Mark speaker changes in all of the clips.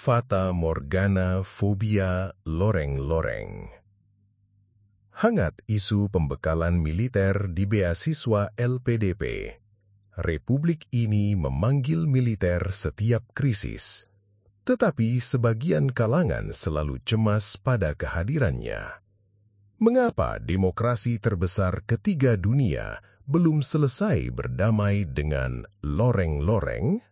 Speaker 1: Fata Morgana Fobia Loreng-loreng. Hangat isu pembekalan militer di beasiswa LPDP. Republik ini memanggil militer setiap krisis, tetapi sebagian kalangan selalu cemas pada kehadirannya. Mengapa demokrasi terbesar ketiga dunia belum selesai berdamai dengan loreng-loreng?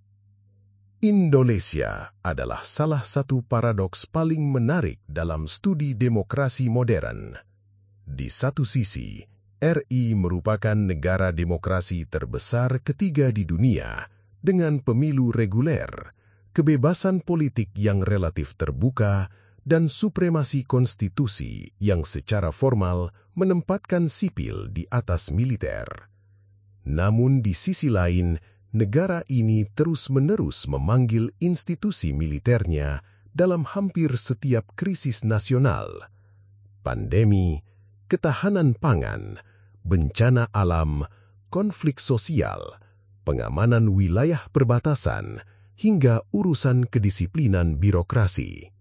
Speaker 1: Indonesia adalah salah satu paradoks paling menarik dalam studi demokrasi modern. Di satu sisi, RI merupakan negara demokrasi terbesar ketiga di dunia dengan pemilu reguler, kebebasan politik yang relatif terbuka, dan supremasi konstitusi yang secara formal menempatkan sipil di atas militer. Namun di sisi lain, negara ini terus-menerus memanggil institusi militernya dalam hampir setiap krisis nasional. Pandemi, ketahanan pangan, bencana alam, konflik sosial, pengamanan wilayah perbatasan, hingga urusan kedisiplinan birokrasi.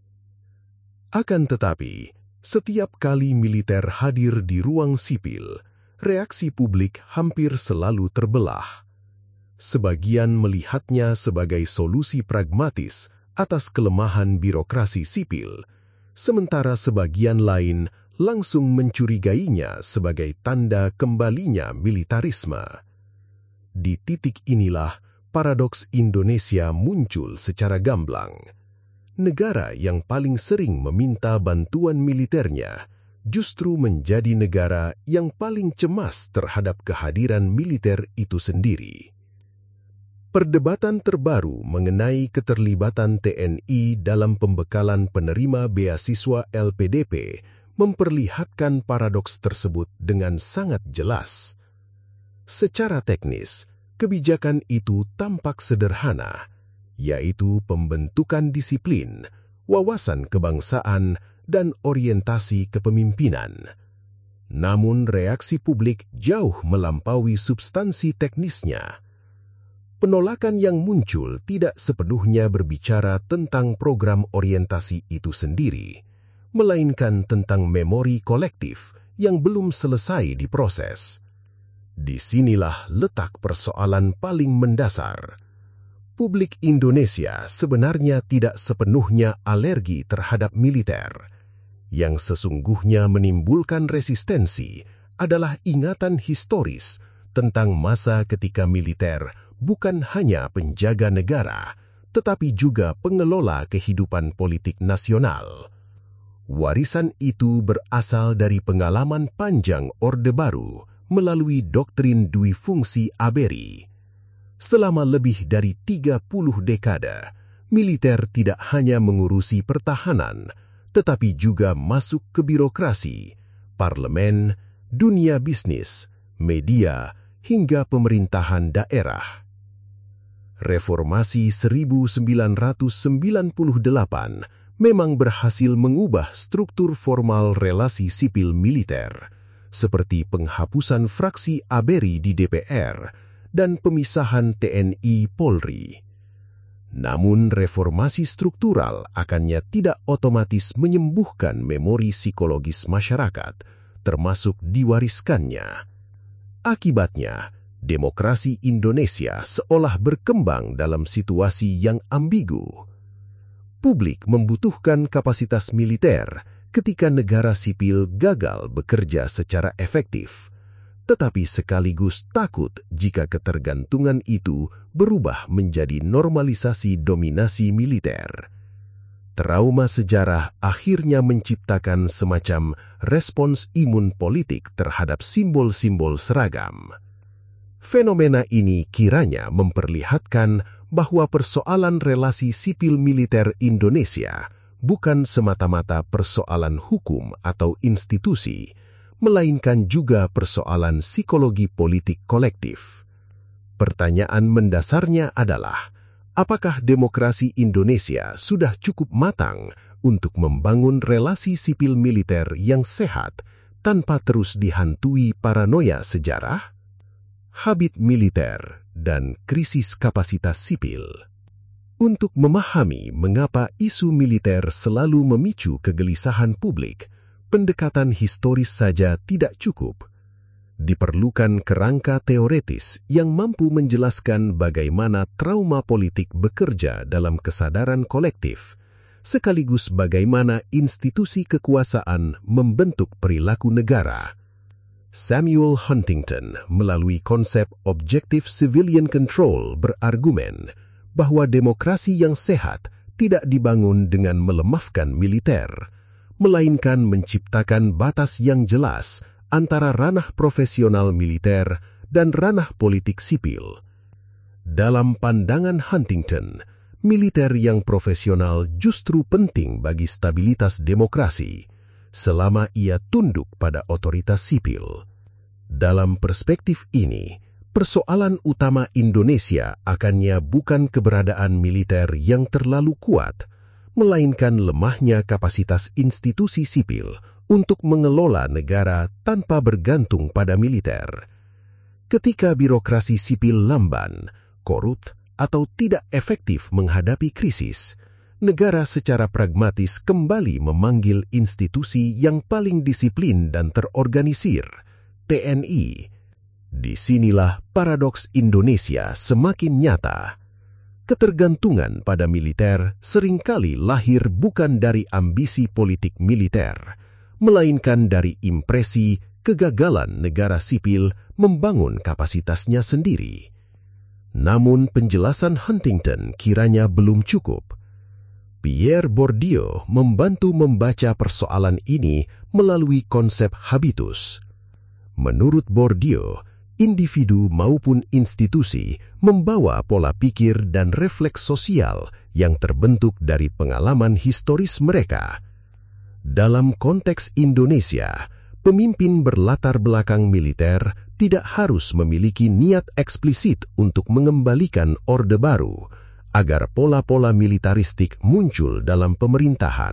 Speaker 1: Akan tetapi, setiap kali militer hadir di ruang sipil, reaksi publik hampir selalu terbelah. Sebagian melihatnya sebagai solusi pragmatis atas kelemahan birokrasi sipil, sementara sebagian lain langsung mencurigainya sebagai tanda kembalinya militarisme. Di titik inilah paradoks Indonesia muncul secara gamblang. Negara yang paling sering meminta bantuan militernya justru menjadi negara yang paling cemas terhadap kehadiran militer itu sendiri. Perdebatan terbaru mengenai keterlibatan TNI dalam pembekalan penerima beasiswa LPDP memperlihatkan paradoks tersebut dengan sangat jelas. Secara teknis, kebijakan itu tampak sederhana, yaitu pembentukan disiplin, wawasan kebangsaan, dan orientasi kepemimpinan. Namun reaksi publik jauh melampaui substansi teknisnya. Penolakan yang muncul tidak sepenuhnya berbicara tentang program orientasi itu sendiri, melainkan tentang memori kolektif yang belum selesai diproses. Disinilah letak persoalan paling mendasar. Publik Indonesia sebenarnya tidak sepenuhnya alergi terhadap militer. Yang sesungguhnya menimbulkan resistensi adalah ingatan historis tentang masa ketika militer bukan hanya penjaga negara, tetapi juga pengelola kehidupan politik nasional. Warisan itu berasal dari pengalaman panjang Orde Baru melalui doktrin dui fungsi ABRI. Selama lebih dari 30 dekade, militer tidak hanya mengurusi pertahanan, tetapi juga masuk ke birokrasi, parlemen, dunia bisnis, media, hingga pemerintahan daerah. Reformasi 1998 memang berhasil mengubah struktur formal relasi sipil militer, seperti penghapusan fraksi ABRI di DPR dan pemisahan TNI Polri. Namun reformasi struktural akannya tidak otomatis menyembuhkan memori psikologis masyarakat, termasuk diwariskannya. Akibatnya, demokrasi Indonesia seolah berkembang dalam situasi yang ambigu. Publik membutuhkan kapasitas militer ketika negara sipil gagal bekerja secara efektif, tetapi sekaligus takut jika ketergantungan itu berubah menjadi normalisasi dominasi militer. Trauma sejarah akhirnya menciptakan semacam respons imun politik terhadap simbol-simbol seragam. Fenomena ini kiranya memperlihatkan bahwa persoalan relasi sipil militer Indonesia bukan semata-mata persoalan hukum atau institusi, melainkan juga persoalan psikologi politik kolektif. Pertanyaan mendasarnya adalah, apakah demokrasi Indonesia sudah cukup matang untuk membangun relasi sipil militer yang sehat tanpa terus dihantui paranoia sejarah? Habit militer dan krisis kapasitas sipil. Untuk memahami mengapa isu militer selalu memicu kegelisahan publik, pendekatan historis saja tidak cukup. Diperlukan kerangka teoretis yang mampu menjelaskan bagaimana trauma politik bekerja dalam kesadaran kolektif, sekaligus bagaimana institusi kekuasaan membentuk perilaku negara. Samuel Huntington melalui konsep Objective Civilian Control berargumen bahwa demokrasi yang sehat tidak dibangun dengan melemahkan militer, melainkan menciptakan batas yang jelas antara ranah profesional militer dan ranah politik sipil. Dalam pandangan Huntington, militer yang profesional justru penting bagi stabilitas demokrasi, selama ia tunduk pada otoritas sipil. Dalam perspektif ini, persoalan utama Indonesia akannya bukan keberadaan militer yang terlalu kuat, melainkan lemahnya kapasitas institusi sipil untuk mengelola negara tanpa bergantung pada militer. Ketika birokrasi sipil lamban, korup, atau tidak efektif menghadapi krisis, negara secara pragmatis kembali memanggil institusi yang paling disiplin dan terorganisir, TNI. Disinilah paradoks Indonesia semakin nyata. Ketergantungan pada militer seringkali lahir bukan dari ambisi politik militer, melainkan dari impresi kegagalan negara sipil membangun kapasitasnya sendiri. Namun penjelasan Huntington kiranya belum cukup. Pierre Bourdieu membantu membaca persoalan ini melalui konsep habitus. Menurut Bourdieu, individu maupun institusi membawa pola pikir dan refleks sosial yang terbentuk dari pengalaman historis mereka. Dalam konteks Indonesia, pemimpin berlatar belakang militer tidak harus memiliki niat eksplisit untuk mengembalikan Orde Baru agar pola-pola militaristik muncul dalam pemerintahan.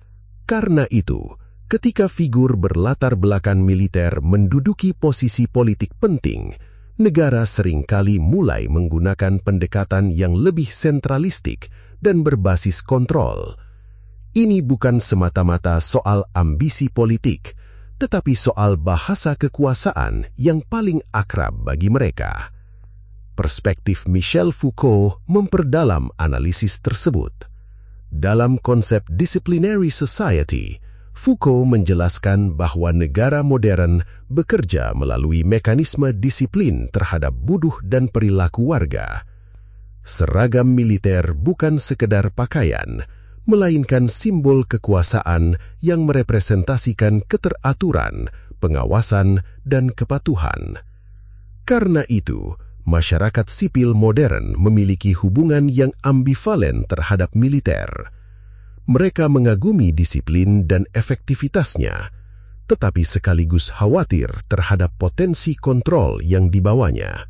Speaker 1: Karena itu, ketika figur berlatar belakang militer menduduki posisi politik penting, negara seringkali mulai menggunakan pendekatan yang lebih sentralistik dan berbasis kontrol. Ini bukan semata-mata soal ambisi politik, tetapi soal bahasa kekuasaan yang paling akrab bagi mereka. Perspektif Michel Foucault memperdalam analisis tersebut. Dalam konsep Disciplinary Society, Foucault menjelaskan bahwa negara modern bekerja melalui mekanisme disiplin terhadap buduh dan perilaku warga. Seragam militer bukan sekedar pakaian, melainkan simbol kekuasaan yang merepresentasikan keteraturan, pengawasan, dan kepatuhan. Karena itu, masyarakat sipil modern memiliki hubungan yang ambivalen terhadap militer. Mereka mengagumi disiplin dan efektivitasnya, tetapi sekaligus khawatir terhadap potensi kontrol yang dibawanya.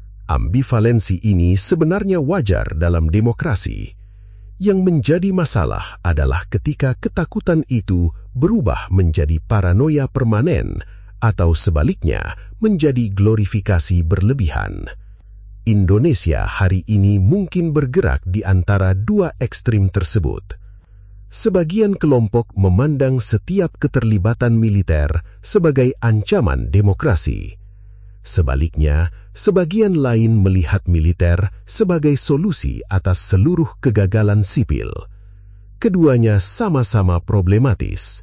Speaker 1: Ambivalensi ini sebenarnya wajar dalam demokrasi. Yang menjadi masalah adalah ketika ketakutan itu berubah menjadi paranoia permanen atau sebaliknya menjadi glorifikasi berlebihan. Indonesia hari ini mungkin bergerak di antara dua ekstrim tersebut. Sebagian kelompok memandang setiap keterlibatan militer sebagai ancaman demokrasi. Sebaliknya, sebagian lain melihat militer sebagai solusi atas seluruh kegagalan sipil. Keduanya sama-sama problematis.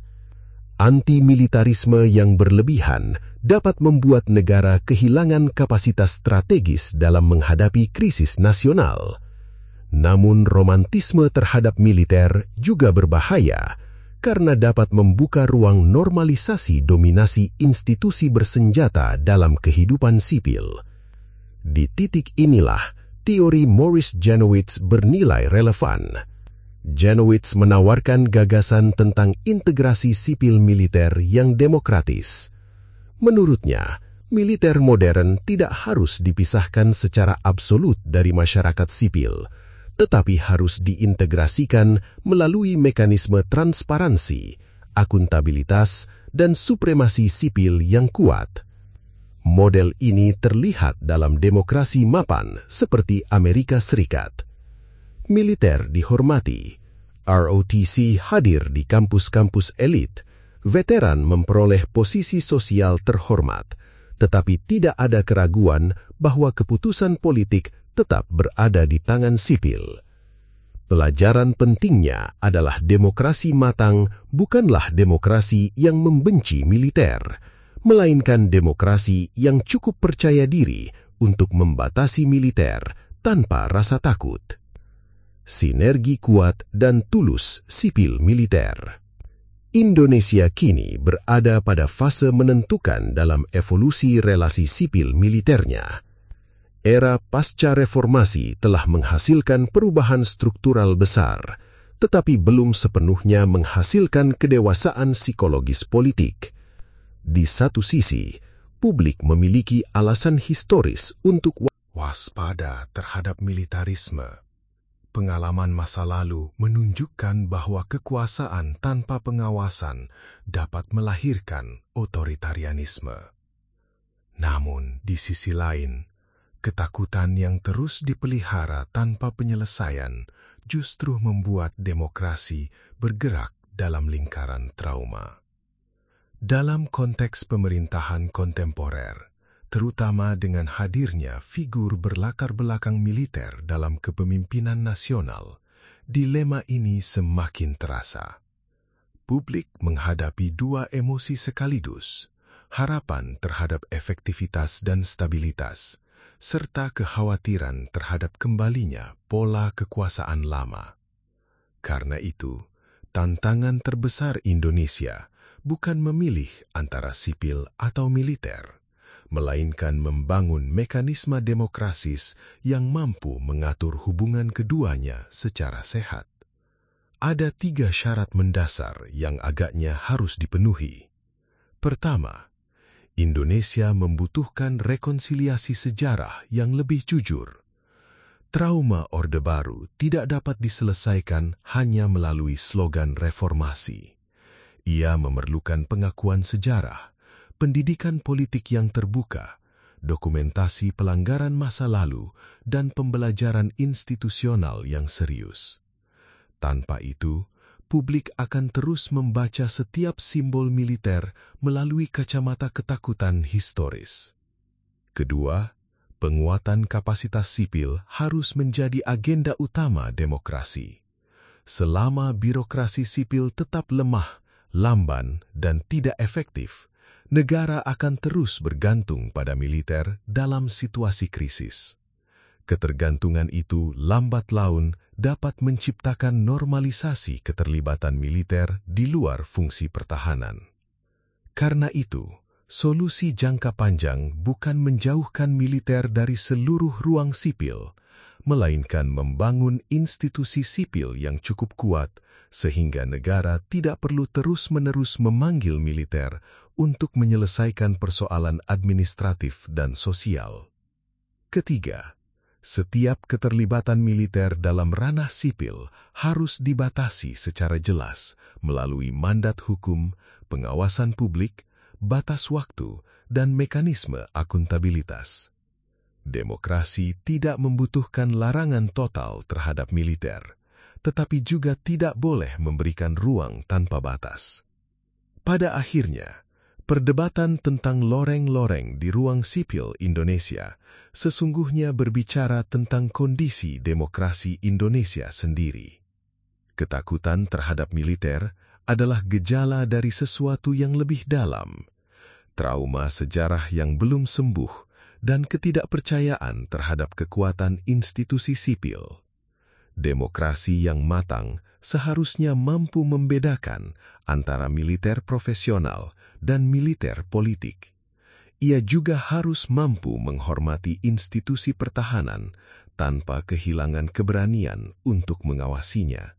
Speaker 1: Anti-militarisme yang berlebihan dapat membuat negara kehilangan kapasitas strategis dalam menghadapi krisis nasional. Namun romantisme terhadap militer juga berbahaya karena dapat membuka ruang normalisasi dominasi institusi bersenjata dalam kehidupan sipil. Di titik inilah teori Maurice Janowitz bernilai relevan. Janowitz menawarkan gagasan tentang integrasi sipil militer yang demokratis. Menurutnya, militer modern tidak harus dipisahkan secara absolut dari masyarakat sipil, tetapi harus diintegrasikan melalui mekanisme transparansi, akuntabilitas, dan supremasi sipil yang kuat. Model ini terlihat dalam demokrasi mapan seperti Amerika Serikat. Militer dihormati, ROTC hadir di kampus-kampus elit, veteran memperoleh posisi sosial terhormat, tetapi tidak ada keraguan bahwa keputusan politik tetap berada di tangan sipil. Pelajaran pentingnya adalah demokrasi matang bukanlah demokrasi yang membenci militer, melainkan demokrasi yang cukup percaya diri untuk membatasi militer tanpa rasa takut. Sinergi kuat dan tulus sipil militer. Indonesia kini berada pada fase menentukan dalam evolusi relasi sipil militernya. Era pasca reformasi telah menghasilkan perubahan struktural besar, tetapi belum sepenuhnya menghasilkan kedewasaan psikologis politik. Di satu sisi, publik memiliki alasan historis untuk waspada terhadap militarisme. Pengalaman masa lalu menunjukkan bahwa kekuasaan tanpa pengawasan dapat melahirkan otoritarianisme. Namun, di sisi lain, ketakutan yang terus dipelihara tanpa penyelesaian justru membuat demokrasi bergerak dalam lingkaran trauma. Dalam konteks pemerintahan kontemporer, terutama dengan hadirnya figur berlatar belakang militer dalam kepemimpinan nasional, dilema ini semakin terasa. Publik menghadapi dua emosi sekaligus, harapan terhadap efektivitas dan stabilitas, serta kekhawatiran terhadap kembalinya pola kekuasaan lama. Karena itu, tantangan terbesar Indonesia bukan memilih antara sipil atau militer, melainkan membangun mekanisme demokrasis yang mampu mengatur hubungan keduanya secara sehat. Ada 3 syarat mendasar yang agaknya harus dipenuhi. Pertama, Indonesia membutuhkan rekonsiliasi sejarah yang lebih jujur. Trauma Orde Baru tidak dapat diselesaikan hanya melalui slogan reformasi. Ia memerlukan pengakuan sejarah, pendidikan politik yang terbuka, dokumentasi pelanggaran masa lalu, dan pembelajaran institusional yang serius. Tanpa itu, publik akan terus membaca setiap simbol militer melalui kacamata ketakutan historis. Kedua, penguatan kapasitas sipil harus menjadi agenda utama demokrasi. Selama birokrasi sipil tetap lemah, lamban, dan tidak efektif, negara akan terus bergantung pada militer dalam situasi krisis. Ketergantungan itu lambat laun dapat menciptakan normalisasi keterlibatan militer di luar fungsi pertahanan. Karena itu, solusi jangka panjang bukan menjauhkan militer dari seluruh ruang sipil, melainkan membangun institusi sipil yang cukup kuat sehingga negara tidak perlu terus-menerus memanggil militer untuk menyelesaikan persoalan administratif dan sosial. Ketiga, setiap keterlibatan militer dalam ranah sipil harus dibatasi secara jelas melalui mandat hukum, pengawasan publik, batas waktu, dan mekanisme akuntabilitas. Demokrasi tidak membutuhkan larangan total terhadap militer, tetapi juga tidak boleh memberikan ruang tanpa batas. Pada akhirnya, perdebatan tentang loreng-loreng di ruang sipil Indonesia sesungguhnya berbicara tentang kondisi demokrasi Indonesia sendiri. Ketakutan terhadap militer adalah gejala dari sesuatu yang lebih dalam, trauma sejarah yang belum sembuh, dan ketidakpercayaan terhadap kekuatan institusi sipil. Demokrasi yang matang seharusnya mampu membedakan antara militer profesional dan militer politik. Ia juga harus mampu menghormati institusi pertahanan tanpa kehilangan keberanian untuk mengawasinya.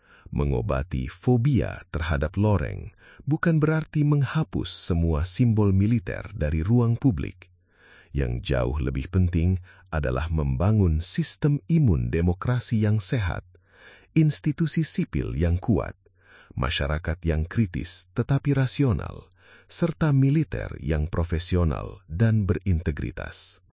Speaker 1: Mengobati fobia terhadap loreng bukan berarti menghapus semua simbol militer dari ruang publik. Yang jauh lebih penting adalah membangun sistem imun demokrasi yang sehat, institusi sipil yang kuat, masyarakat yang kritis tetapi rasional, serta militer yang profesional dan berintegritas.